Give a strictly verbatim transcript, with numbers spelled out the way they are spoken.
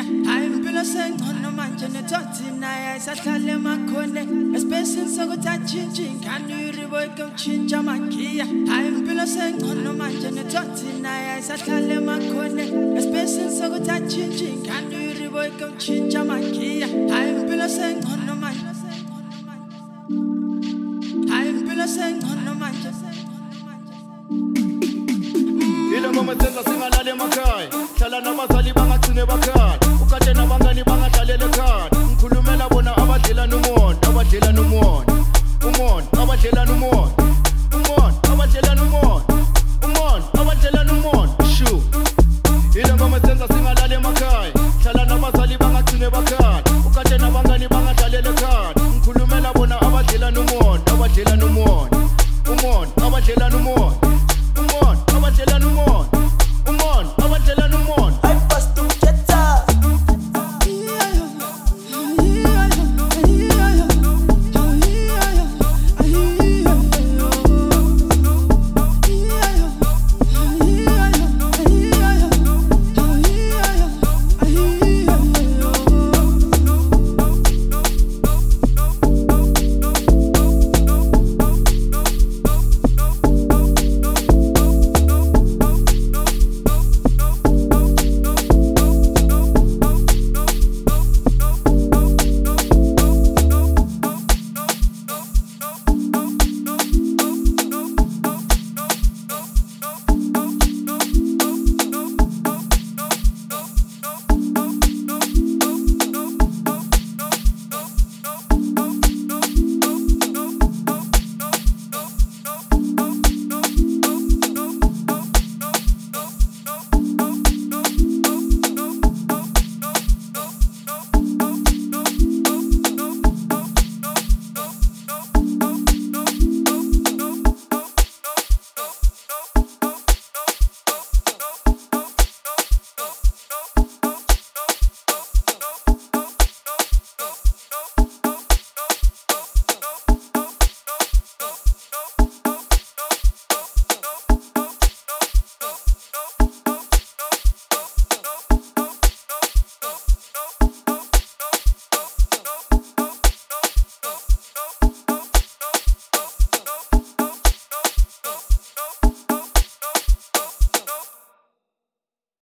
hayi impilo sengcono manje nethothi naye ayisahlale emakhone especially sokuthi atshintshe ingane uribo ikumtshintsha amagiya hayi impilo sengcono manje nethothi naye ayisahlale emakhone especially sokuthi atshintshe ingane uribo ikumtshintsha amagiya hayi impilo sengcono manje hayi impilo sengcono manje Ile ngoma senza singalale emakhaya hlala nabazali bangagcine bakhaya ukade nabangani bangadlalela ekhaya ngikhulumela bona abadlela nomoya abadlela nomoya umoya abadlela nomoya umoya abadlela nomoya umoya abadlela nomoya shu Ile ngoma senza singalale emakhaya hlala nabazali bangagcine bakhaya